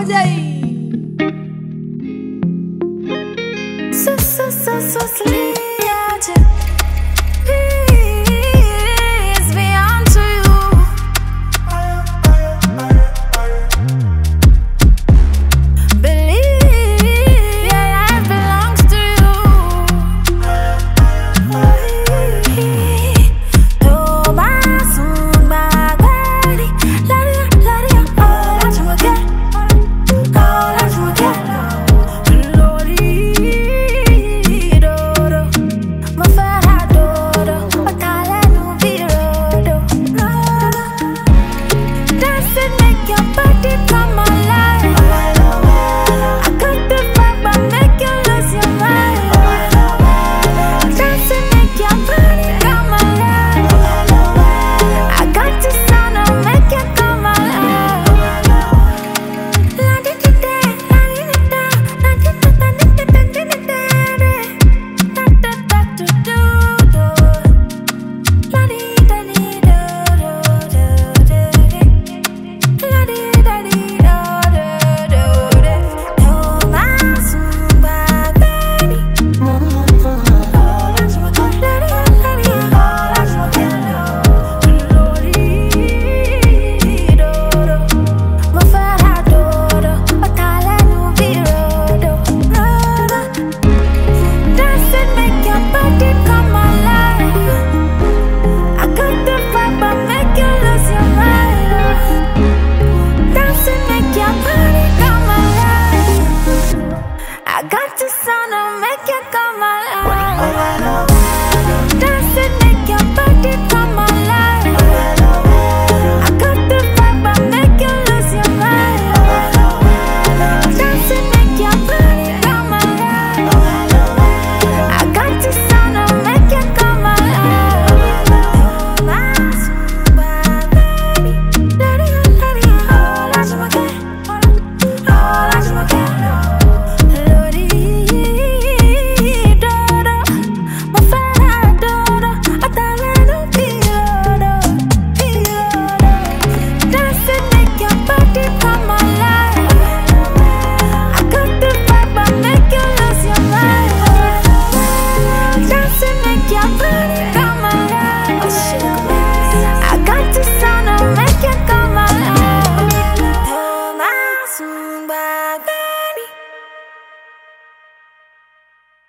Please be unto you. Believe your life belongs to you. Oh, my soon, my body, let it all out to again. All out to again. Lordy, dodo, my fara dodo, my tala no virodo. Does it make your body come alive? I got the vibe, I make you lose your mind. Does it make your body come alive? I got the sound, I'll make you come alive. La di di da, la di di da, la di di da, di di da, di di da, da da da do do do. La di da di do do do do. La di da di do do do do. Oh, my Zumba baby. All out to again. La di all out to again. Lordy, dodo, my fara dodo, my tala no virodo. Does it make your body come alive? I got the vibe, I make you lose your mind. Does it make your body come alive? I got the sound, I'll make you come alive. Does it make your body come alive? I got the vibe, I make you lose your mind. Does it make your body come alive? I got the sound, I'll make you come alive. My Zumba baby, let it all out to again. All out to again. Lordy, dodo, my fara dodo, my tala no virodo, virodo. Does it make your body come alive? I got the vibe, I make you lose your mind. Does it make your body